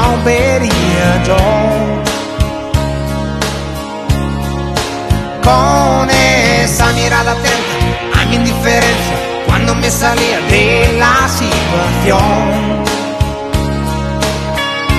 no vería yo. Con esa mirada atenta a mi indiferencia cuando me salía de la situación.